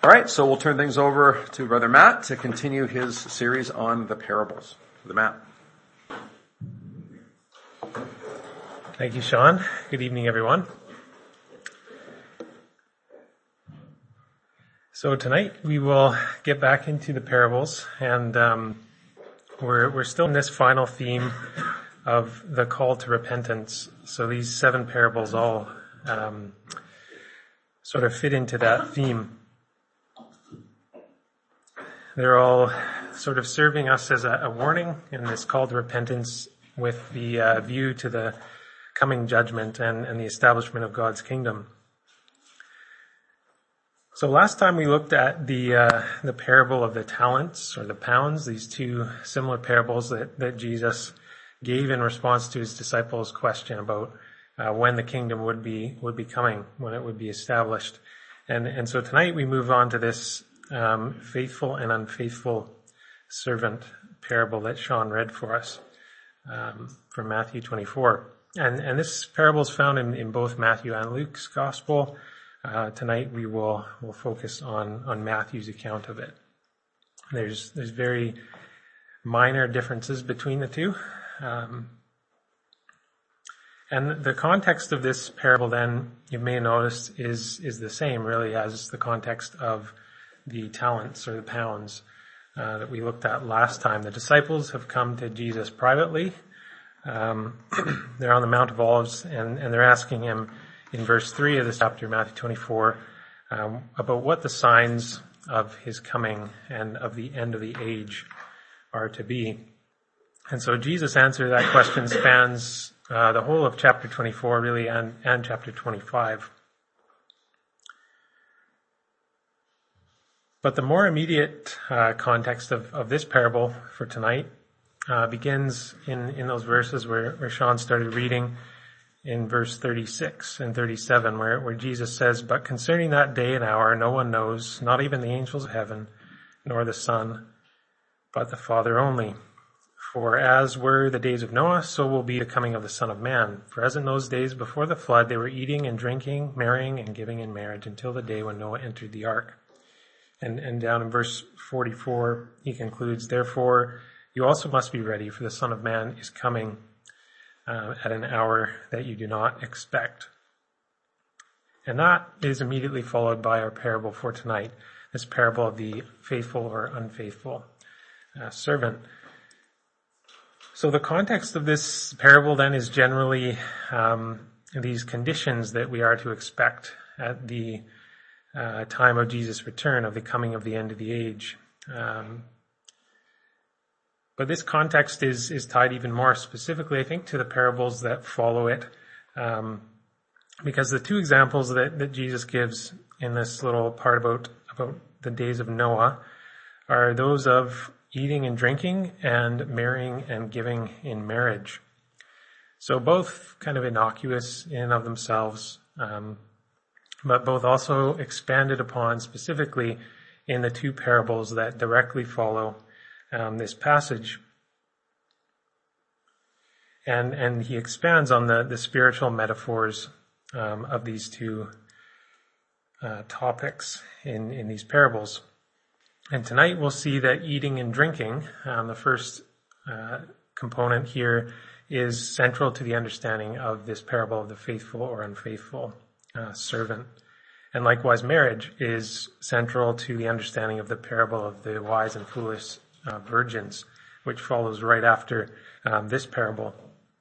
All right, so we'll turn things over to Brother Matt to continue his series on the parables. Brother Matt. Thank you, Sean. Good evening, everyone. So tonight we will get back into the parables, and we're still in this final theme of the call to repentance. So these 7 parables all sort of fit into that theme. They're all sort of serving us as a warning in this call to repentance with the view to the coming judgment and the establishment of God's kingdom. So last time we looked at the parable of the talents or the pounds, these 2 similar parables that Jesus gave in response to his disciples' question about when the kingdom would be coming, when it would be established. And so tonight we move on to this faithful and unfaithful servant parable that Sean read for us from Matthew 24. And this parable is found in both Matthew and Luke's gospel. Tonight we'll focus on Matthew's account of it. There's very minor differences between the 2. And the context of this parable then, you may have noticed, is the same really as the context of the talents or the pounds that we looked at last time. The disciples have come to Jesus privately. They're on the Mount of Olives, and they're asking him in verse 3 of this chapter, Matthew 24, about what the signs of his coming and of the end of the age are to be. And so Jesus' answer to that question spans the whole of chapter 24 really and chapter 25. But the more immediate context of this parable for tonight begins in those verses where Sean started reading in verse 36 and 37, where Jesus says, "But concerning that day and hour no one knows, not even the angels of heaven, nor the Son, but the Father only. For as were the days of Noah, so will be the coming of the Son of Man. For as in those days before the flood, they were eating and drinking, marrying and giving in marriage until the day when Noah entered the ark." And down in verse 44, he concludes, "Therefore, you also must be ready, for the Son of Man is coming at an hour that you do not expect." And that is immediately followed by our parable for tonight, this parable of the faithful or unfaithful servant. So the context of this parable then is generally these conditions that we are to expect at the time of Jesus' return, of the coming of the end of the age. But this context is tied even more specifically, I think, to the parables that follow it, because the 2 examples that Jesus gives in this little part about the days of Noah are those of eating and drinking and marrying and giving in marriage. So both kind of innocuous in and of themselves, but both also expanded upon specifically in the 2 parables that directly follow this passage. And he expands on the spiritual metaphors of these 2 topics in these parables. And tonight we'll see that eating and drinking, the first component here, is central to the understanding of this parable of the faithful or unfaithful servant. And likewise, marriage is central to the understanding of the parable of the wise and foolish virgins, which follows right after this parable.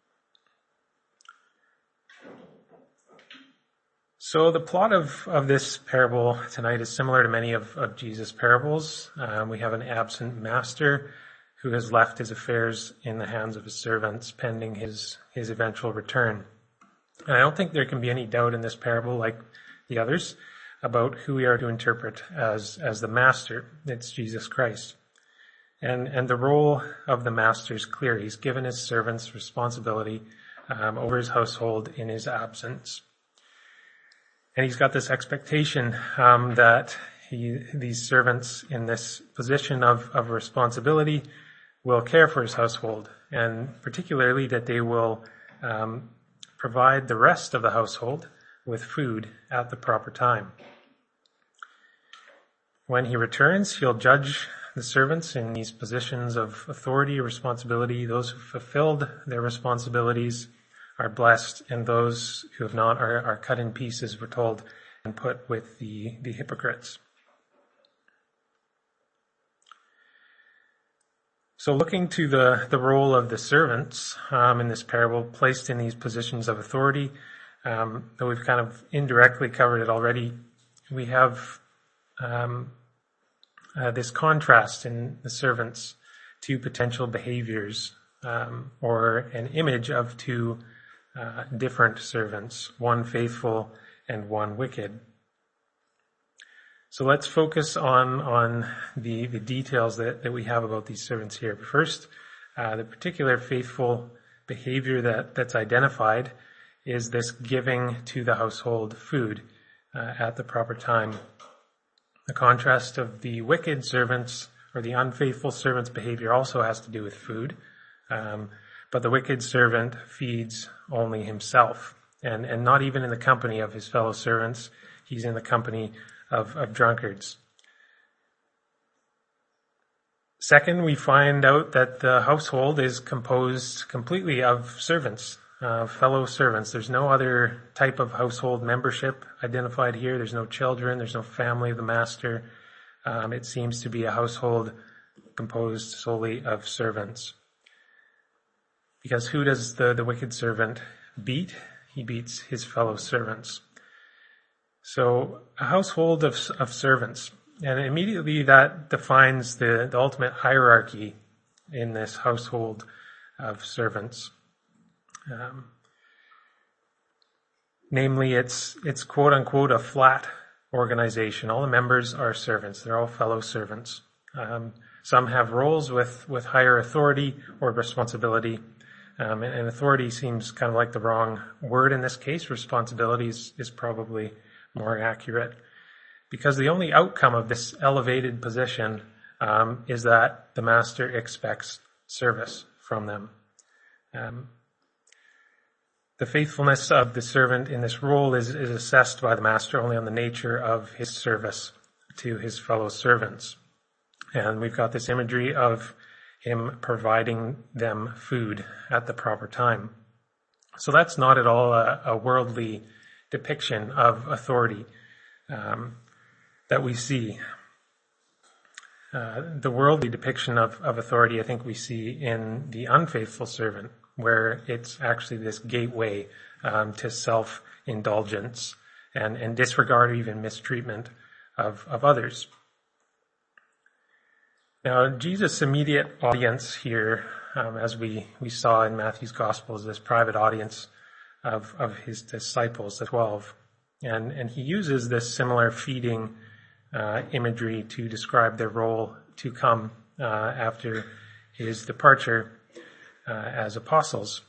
So the plot of this parable tonight is similar to many of Jesus' parables. We have an absent master who has left his affairs in the hands of his servants pending his eventual return. And I don't think there can be any doubt in this parable, like the others, about who we are to interpret as the master. It's Jesus Christ. And the role of the master is clear. He's given his servants responsibility over his household in his absence. And he's got this expectation that these servants in this position of responsibility will care for his household, and particularly that they will provide the rest of the household with food at the proper time. When he returns, he'll judge the servants in these positions of authority or responsibility. Those who fulfilled their responsibilities are blessed, and those who have not are cut in pieces, we're told, and put with the hypocrites. So looking to the role of the servants in this parable, placed in these positions of authority, though we've kind of indirectly covered it already, we have this contrast in the servants, two potential behaviors, or an image of two different servants, one faithful and one wicked. So let's focus on the details that we have about these servants here. First, the particular faithful behavior that's identified is this giving to the household food at the proper time. The contrast of the wicked servants or the unfaithful servant's behavior also has to do with food. But the wicked servant feeds only himself, and not even in the company of his fellow servants. He's in the company of drunkards. Second, we find out that the household is composed completely of servants, fellow servants. There's no other type of household membership identified here. There's no children. There's no family of the master. It seems to be a household composed solely of servants. Because who does the wicked servant beat? He beats his fellow servants. So a household of servants. And immediately that defines the ultimate hierarchy in this household of servants. Namely, it's quote unquote a flat organization. All the members are servants. They're all fellow servants. Some have roles with higher authority or responsibility. And authority seems kind of like the wrong word in this case. Responsibility is probably more accurate. Because the only outcome of this elevated position is that the master expects service from them. The faithfulness of the servant in this role is assessed by the master only on the nature of his service to his fellow servants. And we've got this imagery of him providing them food at the proper time. So that's not at all a worldly depiction of authority that we see. The worldly depiction of authority, I think we see in the unfaithful servant, where it's actually this gateway to self-indulgence and disregard or even mistreatment of others. Now, Jesus' immediate audience here, as we saw in Matthew's Gospel, is this private audience of his disciples, the 12. And he uses this similar feeding imagery to describe their role to come after his departure as apostles.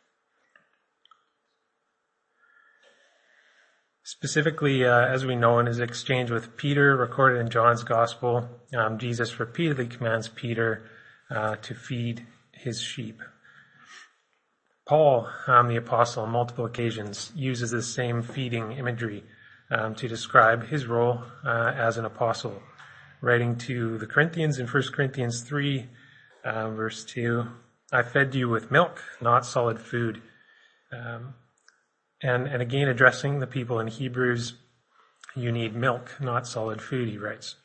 Specifically, as we know, in his exchange with Peter, recorded in John's Gospel, Jesus repeatedly commands Peter to feed his sheep. Paul, the apostle, on multiple occasions uses this same feeding imagery to describe his role as an apostle, writing to the Corinthians in 1 Corinthians 3, verse 2, I fed you with milk, not solid food. And again, addressing the people in Hebrews, you need milk, not solid food, he writes.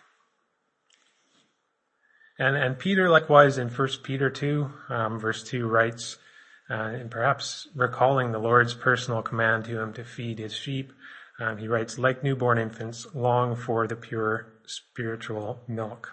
And Peter, likewise, in 1 Peter 2, verse 2, writes, and perhaps recalling the Lord's personal command to him to feed his sheep, he writes, like newborn infants, long for the pure spiritual milk.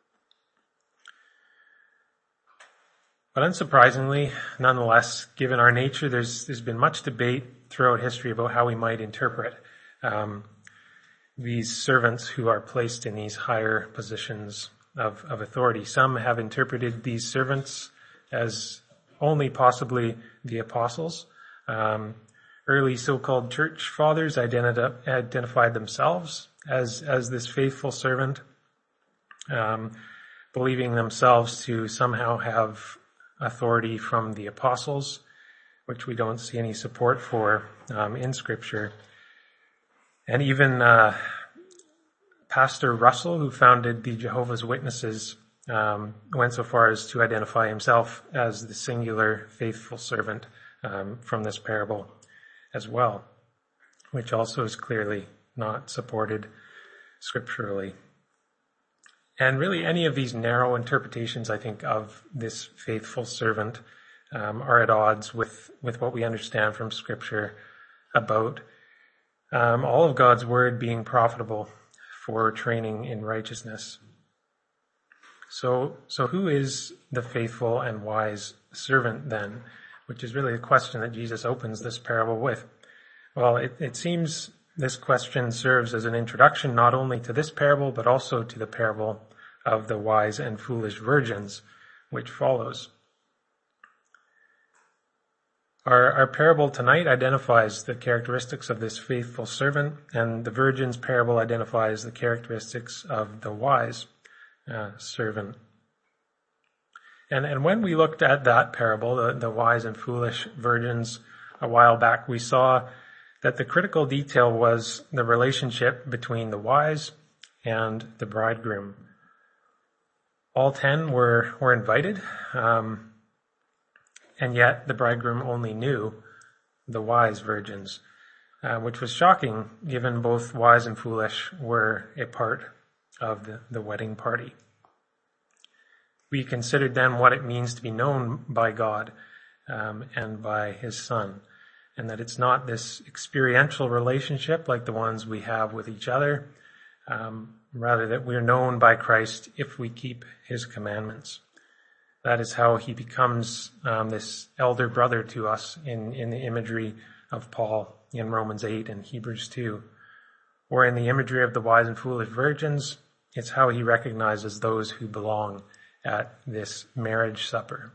But unsurprisingly, nonetheless, given our nature, there's been much debate throughout history about how we might interpret these servants who are placed in these higher positions of authority. Some have interpreted these servants as only possibly the apostles. Early so-called church fathers identified themselves as this faithful servant, believing themselves to somehow have authority from the apostles, which we don't see any support for in Scripture. And even Pastor Russell, who founded the Jehovah's Witnesses, went so far as to identify himself as the singular faithful servant from this parable as well, which also is clearly not supported scripturally. And really any of these narrow interpretations, I think, of this faithful servant are at odds with what we understand from Scripture about all of God's word being profitable for training in righteousness. So who is the faithful and wise servant then? Which is really the question that Jesus opens this parable with. Well, it seems this question serves as an introduction not only to this parable, but also to the parable of the wise and foolish virgins, which follows. Our parable tonight identifies the characteristics of this faithful servant, and the virgin's parable identifies the characteristics of the wise servant. And when we looked at that parable, the wise and foolish virgins, a while back, we saw that the critical detail was the relationship between the wise and the bridegroom. All 10 were invited, and yet the bridegroom only knew the wise virgins, which was shocking given both wise and foolish were a part of the wedding party. We considered then what it means to be known by God and by his Son, and that it's not this experiential relationship like the ones we have with each other, rather that we're known by Christ if we keep his commandments. That is how he becomes this elder brother to us in the imagery of Paul in Romans 8 and Hebrews 2. Or in the imagery of the wise and foolish virgins, it's how he recognizes those who belong at this marriage supper.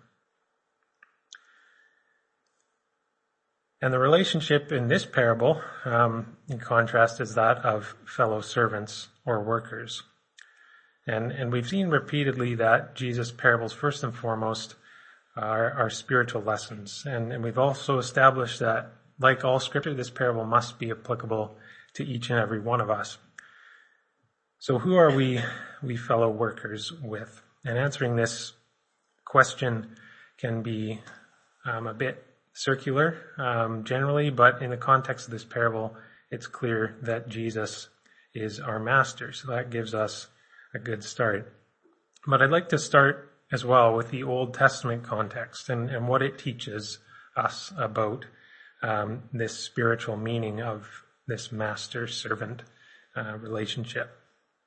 And the relationship in this parable, in contrast, is that of fellow servants or workers. And we've seen repeatedly that Jesus' parables, first and foremost, are spiritual lessons. And we've also established that, like all scripture, this parable must be applicable to each and every one of us. So who are we fellow workers with? And answering this question can be a bit circular generally, but in the context of this parable, it's clear that Jesus is our master. So that gives us a good start. But I'd like to start as well with the Old Testament context and what it teaches us about this spiritual meaning of this master-servant relationship.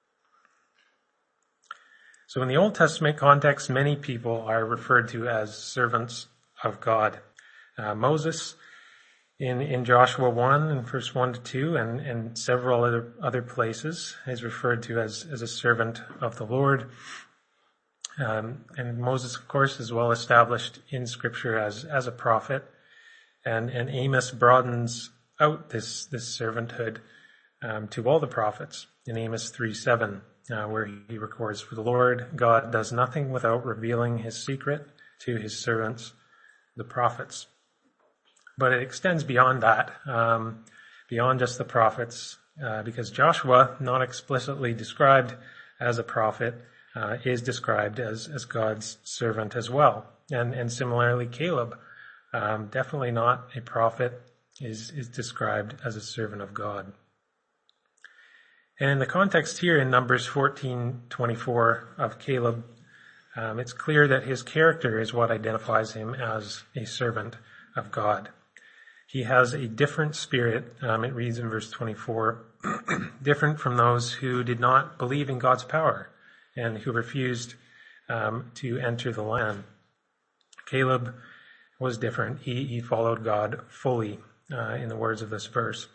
So in the Old Testament context, many people are referred to as servants of God. Moses in Joshua 1 and verse 1 to 2 and several other places is referred to as a servant of the Lord. And Moses, of course, is well established in Scripture as a prophet. And Amos broadens out this servanthood to all the prophets in Amos 3:7, where he records, "For the Lord God does nothing without revealing his secret to his servants, the prophets." But it extends beyond that, beyond just the prophets, because Joshua, not explicitly described as a prophet, is described as God's servant as well. And similarly, Caleb, definitely not a prophet, is described as a servant of God. And in the context here in Numbers 14:24 of Caleb, it's clear that his character is what identifies him as a servant of God. He has a different spirit, it reads in verse 24, different from those who did not believe in God's power and who refused to enter the land. Caleb was different. He followed God fully, in the words of this verse.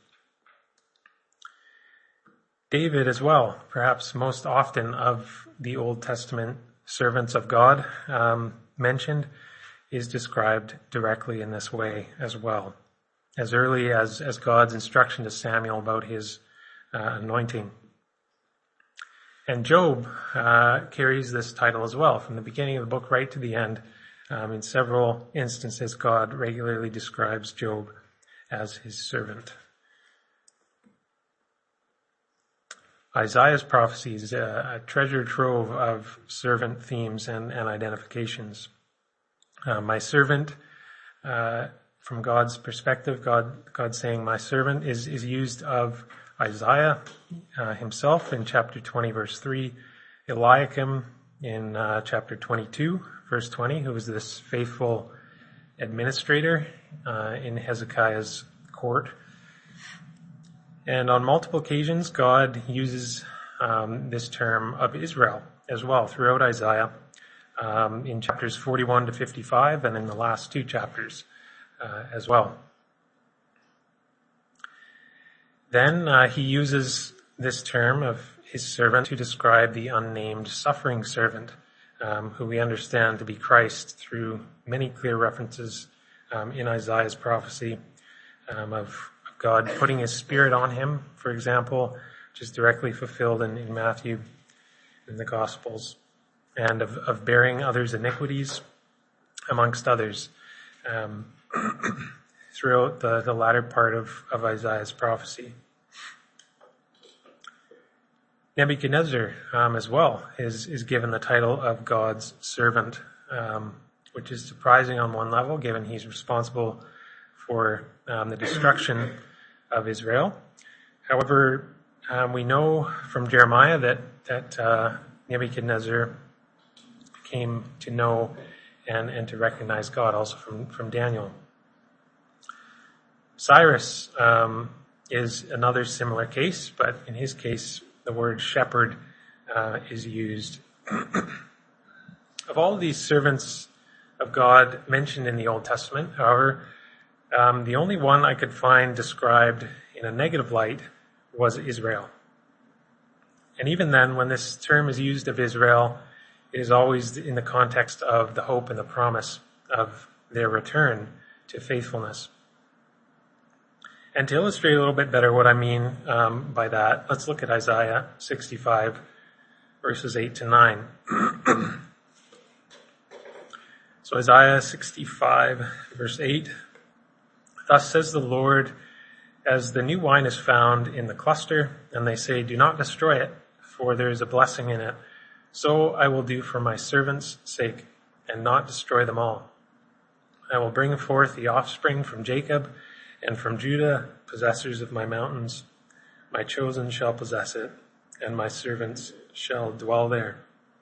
David as well, perhaps most often of the Old Testament servants of God mentioned, is described directly in this way as well. As early as God's instruction to Samuel about his anointing. And Job carries this title as well. From the beginning of the book right to the end, in several instances, God regularly describes Job as his servant. Isaiah's prophecy is a treasure trove of servant themes and identifications. My servant, from God's perspective, God saying my servant is used of Isaiah himself in chapter 20, verse 3, Eliakim in chapter 22, verse 20, who was this faithful administrator in Hezekiah's court. And on multiple occasions, God uses this term of Israel as well throughout Isaiah, in chapters 41 to 55 and in the last two chapters as well. Then he uses this term of his servant to describe the unnamed suffering servant, who we understand to be Christ through many clear references in Isaiah's prophecy of God putting his Spirit on him, for example, which is directly fulfilled in Matthew in the Gospels, and of bearing others' iniquities, amongst others, throughout the latter part of Isaiah's prophecy. Nebuchadnezzar, as well, is given the title of God's servant, which is surprising on one level, given he's responsible for the destruction of Israel. However, we know from Jeremiah that Nebuchadnezzar came to know and to recognize God, also from Daniel. Cyrus is another similar case, but in his case, the word shepherd is used. Of all of these servants of God mentioned in the Old Testament, however, the only one I could find described in a negative light was Israel. And even then, when this term is used of Israel, it is always in the context of the hope and the promise of their return to faithfulness. And to illustrate a little bit better what I mean by that, let's look at Isaiah 65, verses 8 to 9. So Isaiah 65, verse 8, "Thus says the Lord, as the new wine is found in the cluster, and they say, 'Do not destroy it, for there is a blessing in it,' so I will do for my servants' sake, and not destroy them all. I will bring forth the offspring from Jacob, and from Judah, possessors of my mountains. My chosen shall possess it, and my servants shall dwell there."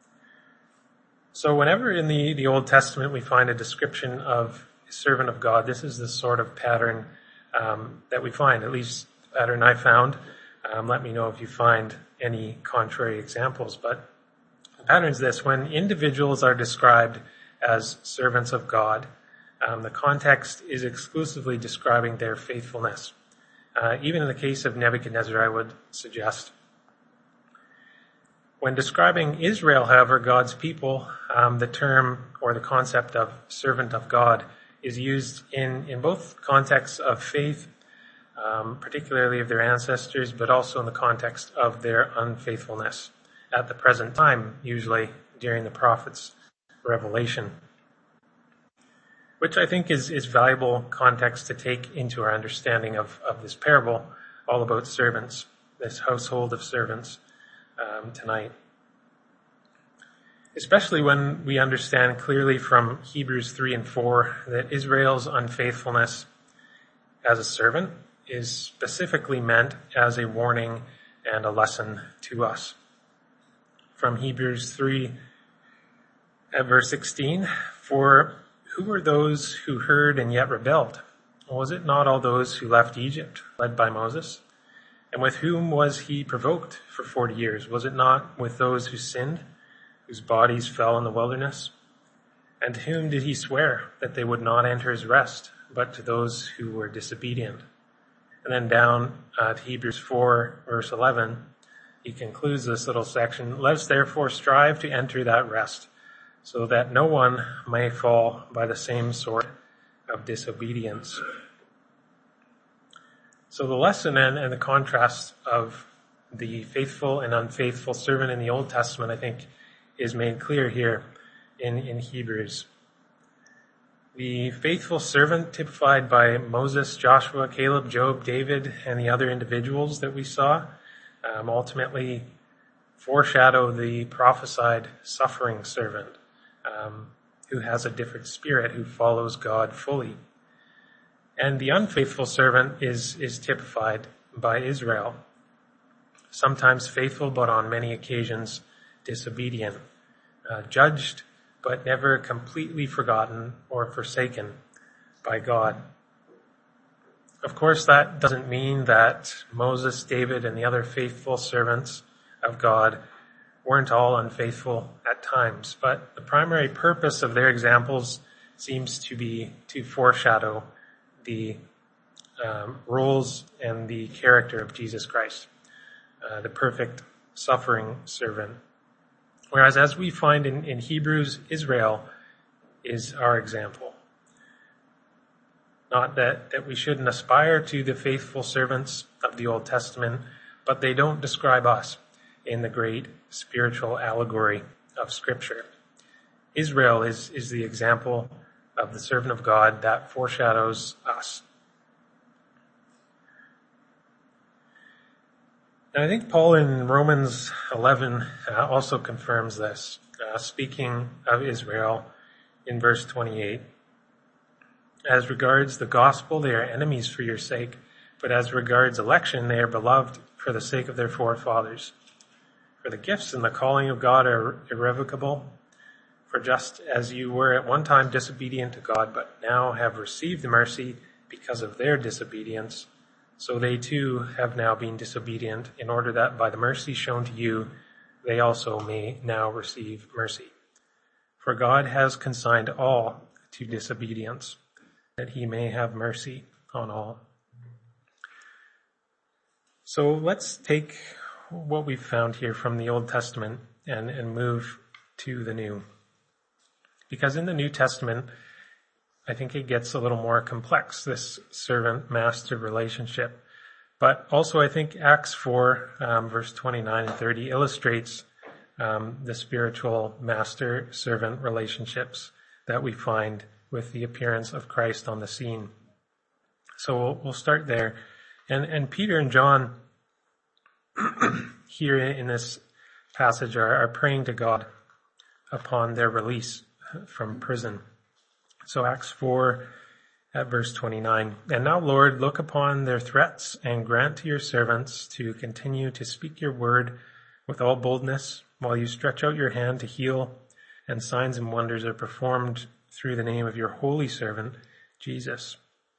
So whenever in the Old Testament we find a description of a servant of God, this is the sort of pattern that we find, at least the pattern I found. Let me know if you find any contrary examples. But the pattern is this: when individuals are described as servants of God, the context is exclusively describing their faithfulness. Even in the case of Nebuchadnezzar, I would suggest. When describing Israel, however, God's people, the term or the concept of servant of God is used in both contexts of faith, particularly of their ancestors, but also in the context of their unfaithfulness at the present time, usually during the prophet's revelation. Which I think is valuable context to take into our understanding of this parable all about servants, this household of servants tonight. Especially when we understand clearly from Hebrews 3 and 4 that Israel's unfaithfulness as a servant is specifically meant as a warning and a lesson to us. From Hebrews 3 at verse 16, "For who were those who heard and yet rebelled? Was it not all those who left Egypt, led by Moses? And with whom was he provoked for 40 years? Was it not with those who sinned, whose bodies fell in the wilderness? And to whom did he swear that they would not enter his rest, but to those who were disobedient?" And then down to Hebrews 4, verse 11, he concludes this little section, "Let us therefore strive to enter that rest, so that no one may fall by the same sort of disobedience." So the lesson and the contrast of the faithful and unfaithful servant in the Old Testament, I think, is made clear here in Hebrews. The faithful servant typified by Moses, Joshua, Caleb, Job, David, and the other individuals that we saw ultimately foreshadow the prophesied suffering servant who has a different spirit, who follows God fully. And the unfaithful servant is typified by Israel, sometimes faithful, but on many occasions disobedient, judged, but never completely forgotten or forsaken by God. Of course, that doesn't mean that Moses, David, and the other faithful servants of God weren't all unfaithful at times, but the primary purpose of their examples seems to be to foreshadow the roles and the character of Jesus Christ, the perfect suffering servant. Whereas, as we find in Hebrews, Israel is our example. Not that we shouldn't aspire to the faithful servants of the Old Testament, but they don't describe us in the great spiritual allegory of Scripture. Israel is the example of the servant of God that foreshadows us. And I think Paul in Romans 11 also confirms this, speaking of Israel in verse 28. As regards the gospel, they are enemies for your sake, but as regards election, they are beloved for the sake of their forefathers. For the gifts and the calling of God are irrevocable. For just as you were at one time disobedient to God, but now have received the mercy because of their disobedience, so they too have now been disobedient, in order that by the mercy shown to you, they also may now receive mercy. For God has consigned all to disobedience, that he may have mercy on all. So let's take what we've found here from the Old Testament and move to the New. Because in the New Testament, I think it gets a little more complex, this servant-master relationship. But also I think Acts 4, verse 29 and 30 illustrates the spiritual master-servant relationships that we find with the appearance of Christ on the scene. So we'll start there. And Peter and John here in this passage are praying to God upon their release from prison. So Acts 4 at verse 29. And now, Lord, look upon their threats and grant to your servants to continue to speak your word with all boldness while you stretch out your hand to heal, and signs and wonders are performed through the name of your holy servant, Jesus.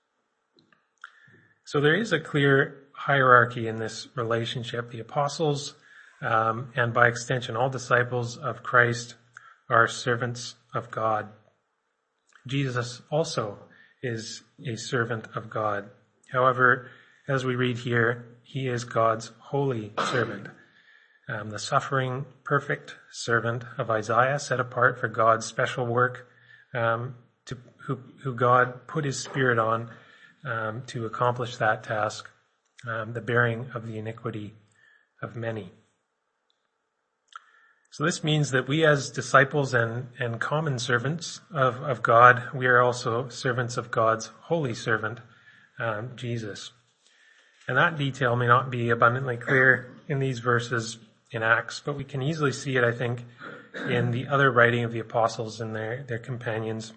So there is a clear hierarchy in this relationship. The apostles, and by extension, all disciples of Christ are servants of God. Jesus also is a servant of God. However, as we read here, he is God's holy servant, the suffering, perfect servant of Isaiah, set apart for God's special work, who God put his Spirit on to accomplish that task, the bearing of the iniquity of many. So this means that we as disciples and common servants of God, we are also servants of God's holy servant, Jesus. And that detail may not be abundantly clear in these verses in Acts, but we can easily see it, I think, in the other writing of the apostles and their companions.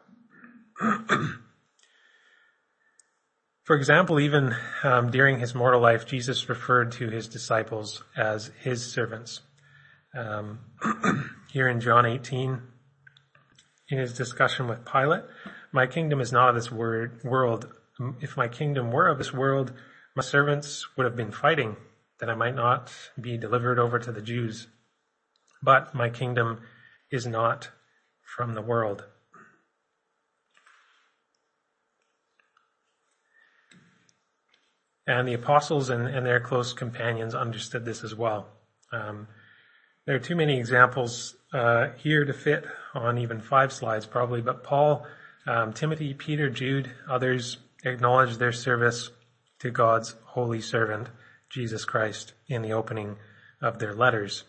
For example, even during his mortal life, Jesus referred to his disciples as his servants. Here in John 18, in his discussion with Pilate, my kingdom is not of this world. If my kingdom were of this world, my servants would have been fighting, that I might not be delivered over to the Jews. But my kingdom is not from the world. And the apostles and their close companions understood this as well. There are too many examples here to fit on even 5 slides probably, but Paul, Timothy, Peter, Jude, others acknowledge their service to God's holy servant, Jesus Christ, in the opening of their letters.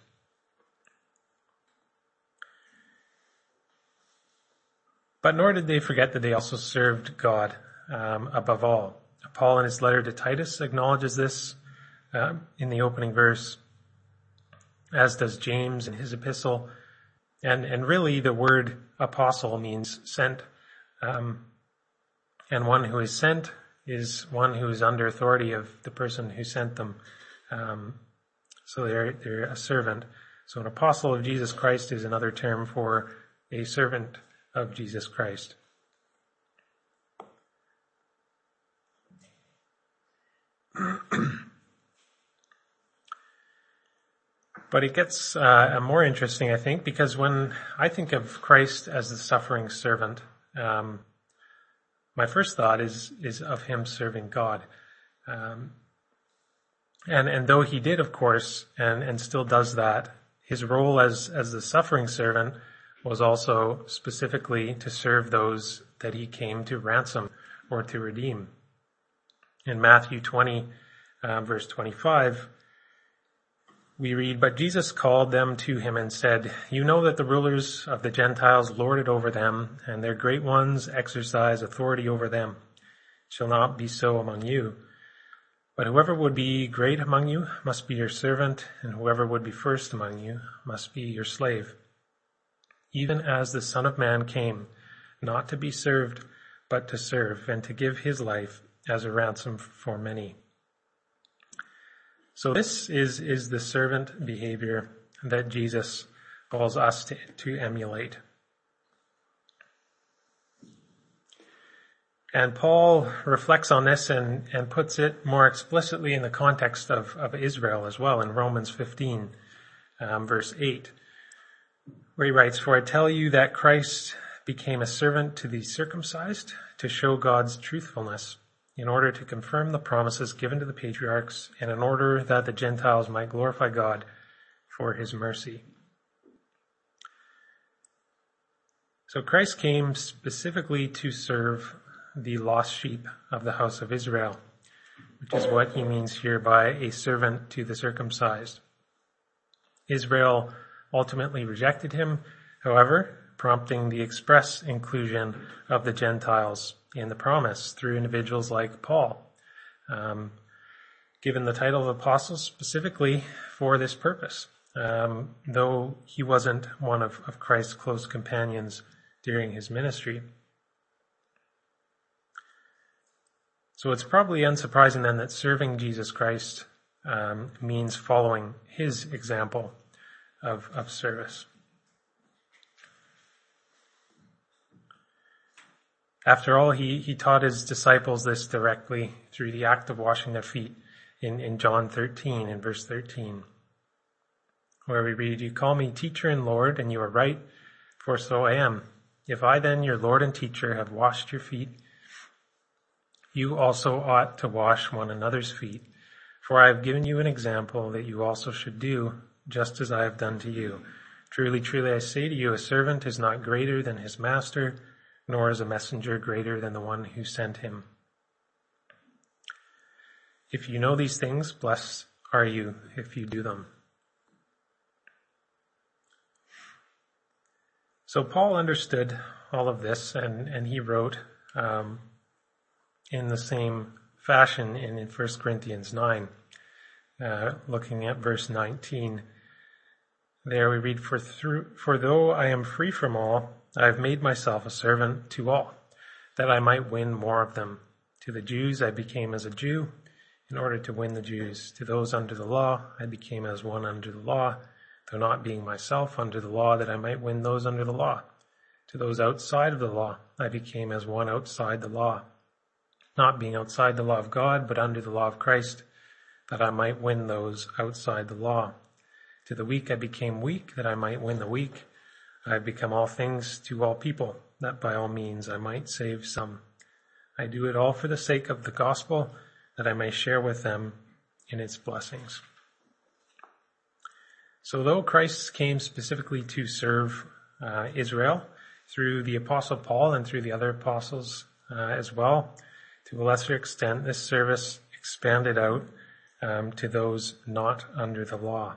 But nor did they forget that they also served God above all. Paul, in his letter to Titus, acknowledges this in the opening verse, as does James in his epistle. And really the word apostle means sent. And one who is sent is one who is under authority of the person who sent them. So they're a servant. So an apostle of Jesus Christ is another term for a servant of Jesus Christ. But it gets more interesting, I think, because when I think of Christ as the suffering servant, my first thought is of him serving God. And though he did, of course, and still does that, his role as the suffering servant was also specifically to serve those that he came to ransom or to redeem. In Matthew 20, verse 25, we read, "But Jesus called them to him and said, 'You know that the rulers of the Gentiles lord it over them, and their great ones exercise authority over them. It shall not be so among you. But whoever would be great among you must be your servant, and whoever would be first among you must be your slave. Even as the Son of Man came, not to be served, but to serve, and to give his life as a ransom for many.'" So this is the servant behavior that Jesus calls us to emulate. And Paul reflects on this and puts it more explicitly in the context of Israel as well in Romans 15, verse 8, where he writes, "For I tell you that Christ became a servant to the circumcised to show God's truthfulness, in order to confirm the promises given to the patriarchs, and in order that the Gentiles might glorify God for his mercy." So Christ came specifically to serve the lost sheep of the house of Israel, which is what he means here by a servant to the circumcised. Israel ultimately rejected him, however, prompting the express inclusion of the Gentiles in the promise through individuals like Paul, given the title of apostle specifically for this purpose, though he wasn't one of Christ's close companions during his ministry. So it's probably unsurprising then that serving Jesus Christ means following his example of service. After all, he taught his disciples this directly through the act of washing their feet in John 13, in verse 13, where we read, "You call me teacher and Lord, and you are right, for so I am. If I then, your Lord and teacher, have washed your feet, you also ought to wash one another's feet. For I have given you an example that you also should do, just as I have done to you. Truly, truly, I say to you, a servant is not greater than his master, nor is a messenger greater than the one who sent him. If you know these things, blessed are you if you do them." So Paul understood all of this, and he wrote in the same fashion in 1 Corinthians 9, looking at verse 19. There we read, For though I am free from all, I have made myself a servant to all, that I might win more of them. To the Jews I became as a Jew, in order to win the Jews. To those under the law I became as one under the law, though not being myself under the law, that I might win those under the law. To those outside of the law I became as one outside the law, not being outside the law of God, but under the law of Christ, that I might win those outside the law. To the weak I became weak, that I might win the weak. I have become all things to all people, that by all means I might save some. I do it all for the sake of the gospel, that I may share with them in its blessings. So though Christ came specifically to serve Israel through the Apostle Paul and through the other apostles as well, to a lesser extent, this service expanded out to those not under the law.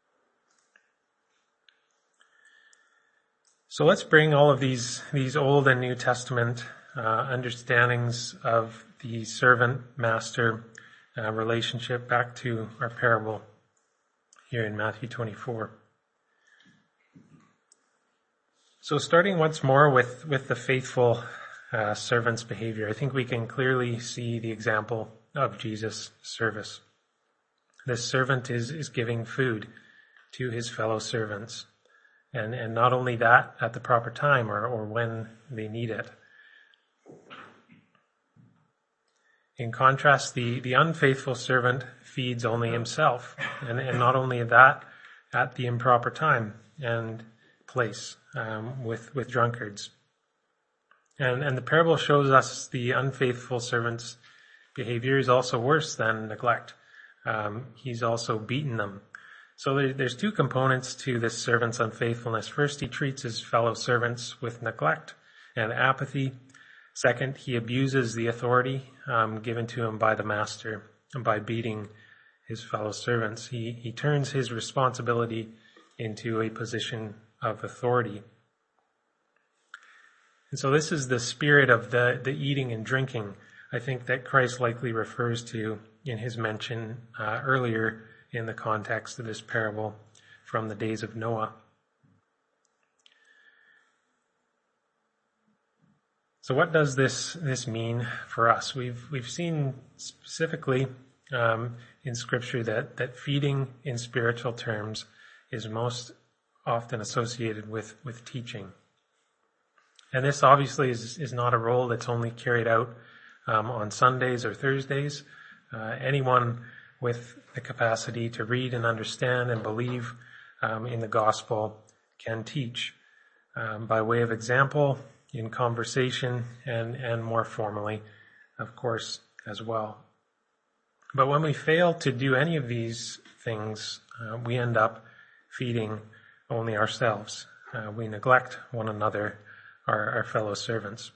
So let's bring all of these Old and New Testament understandings of the servant master relationship back to our parable here in Matthew 24. So starting once more with the faithful servant's behavior, I think we can clearly see the example of Jesus' service. This servant is giving food to his fellow servants. And not only that, at the proper time or when they need it. In contrast, the unfaithful servant feeds only himself, and not only that, at the improper time and place, with drunkards. And the parable shows us the unfaithful servant's behavior is also worse than neglect. He's also beaten them. So there's two components to this servant's unfaithfulness. First, he treats his fellow servants with neglect and apathy. Second, he abuses the authority given to him by the master, and by beating his fellow servants. He turns his responsibility into a position of authority. And so this is the spirit of the eating and drinking, I think, that Christ likely refers to in his mention earlier in the context of this parable from the days of Noah. So what does this mean for us? We've seen specifically in Scripture that feeding in spiritual terms is most often associated with teaching. And this obviously is not a role that's only carried out on Sundays or Thursdays. Anyone with the capacity to read and understand and believe in the gospel can teach by way of example, in conversation, and more formally, of course, as well. But when we fail to do any of these things, we end up feeding only ourselves. We neglect one another, our fellow servants.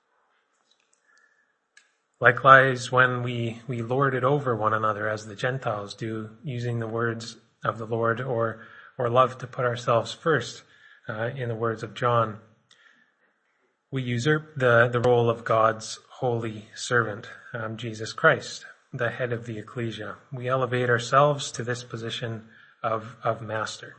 Likewise, when we lord it over one another as the Gentiles do, using the words of the Lord, or love to put ourselves first, in the words of John, we usurp the role of God's holy servant, Jesus Christ, the head of the ecclesia. We elevate ourselves to this position of master.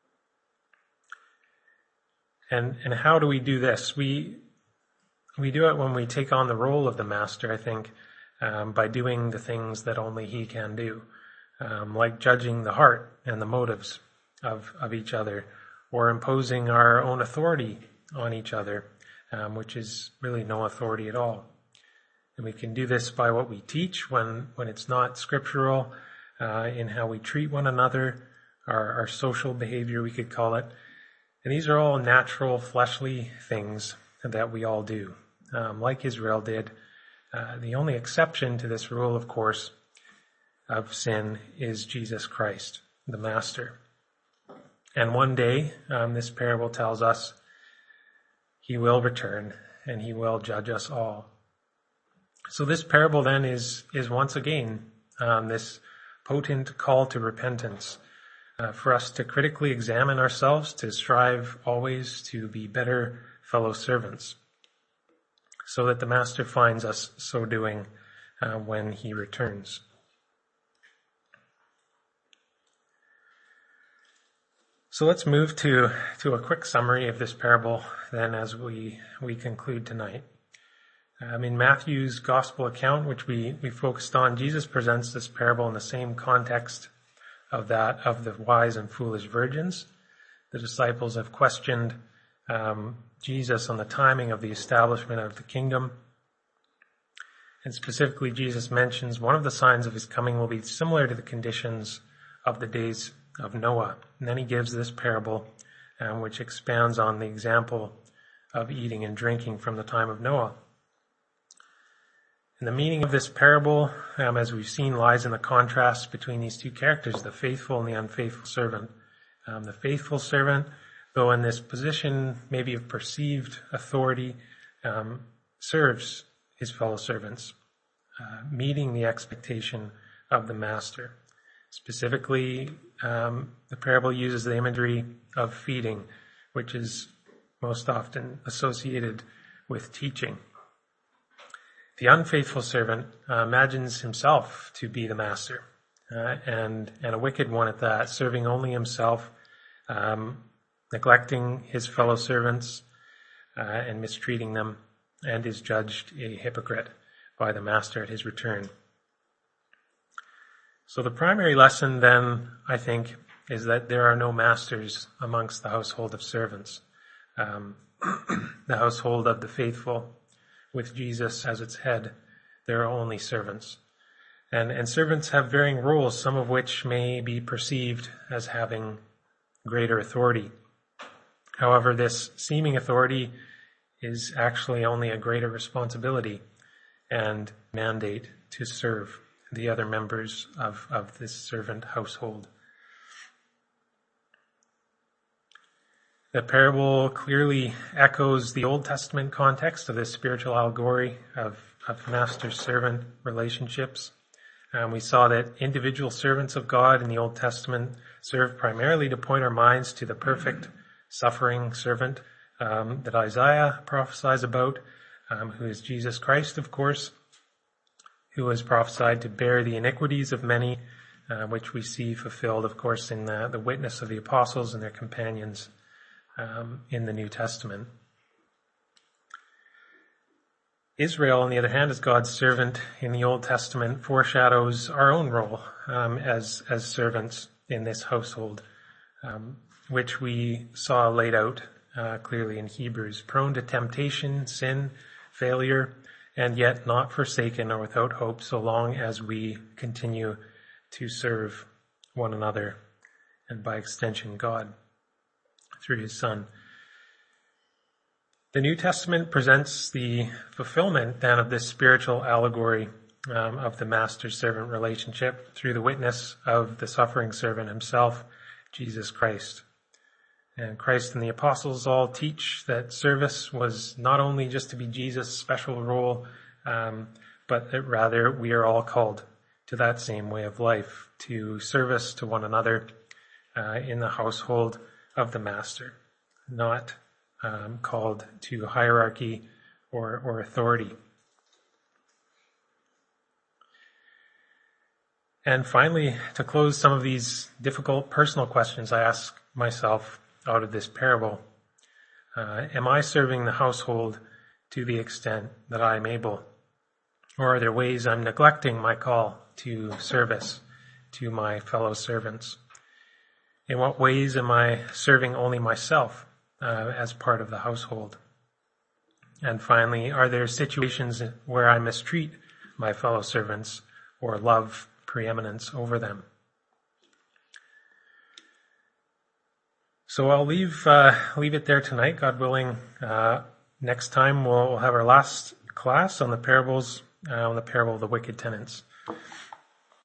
And how do we do this? We do it when we take on the role of the master, I think, by doing the things that only he can do, like judging the heart and the motives of each other, or imposing our own authority on each other, which is really no authority at all. And we can do this by what we teach when it's not scriptural, in how we treat one another, our social behavior, we could call it. And these are all natural, fleshly things that we all do, like Israel did. The only exception to this rule, of course, of sin is Jesus Christ, the Master. And one day, this parable tells us, he will return and he will judge us all. So this parable then is once again this potent call to repentance, for us to critically examine ourselves, to strive always to be better fellow servants, so that the Master finds us so doing when he returns. So let's move to a quick summary of this parable then as we conclude tonight. In Matthew's gospel account, which we focused on, Jesus presents this parable in the same context of that of the wise and foolish virgins. The disciples have questioned Jesus on the timing of the establishment of the kingdom. And specifically, Jesus mentions one of the signs of his coming will be similar to the conditions of the days of Noah. And then he gives this parable, which expands on the example of eating and drinking from the time of Noah. And the meaning of this parable, as we've seen, lies in the contrast between these two characters, the faithful and the unfaithful servant. The faithful servant, though in this position maybe of perceived authority, serves his fellow servants, meeting the expectation of the master. Specifically, the parable uses the imagery of feeding, which is most often associated with teaching. The unfaithful servant imagines himself to be the master, and a wicked one at that, serving only himself, neglecting his fellow servants and mistreating them, and is judged a hypocrite by the master at his return. So the primary lesson then, I think, is that there are no masters amongst the household of servants. The household of the faithful, with Jesus as its head, there are only servants. And servants have varying roles, some of which may be perceived as having greater authority. However, this seeming authority is actually only a greater responsibility and mandate to serve the other members of this servant household. The parable clearly echoes the Old Testament context of this spiritual allegory of master-servant relationships. We saw that individual servants of God in the Old Testament serve primarily to point our minds to the perfect suffering servant that Isaiah prophesies about, who is Jesus Christ, of course, who was prophesied to bear the iniquities of many, which we see fulfilled, of course, in the witness of the apostles and their companions in the New Testament. Israel, on the other hand, as God's servant in the Old Testament, foreshadows our own role as servants in this household, which we saw laid out clearly in Hebrews, prone to temptation, sin, failure, and yet not forsaken or without hope so long as we continue to serve one another and by extension God through his Son. The New Testament presents the fulfillment then of this spiritual allegory of the master-servant relationship through the witness of the suffering servant himself, Jesus Christ. And Christ and the apostles all teach that service was not only just to be Jesus' special role, but that rather we are all called to that same way of life, to service to one another in the household of the master, not called to hierarchy or authority. And finally, to close some of these difficult personal questions I ask myself out of this parable, am I serving the household to the extent that I am able? Or are there ways I'm neglecting my call to service to my fellow servants? In what ways am I serving only myself as part of the household? And finally, are there situations where I mistreat my fellow servants or love preeminence over them? So I'll leave it there tonight, God willing. Next time we'll have our last class on the parable of the wicked tenants.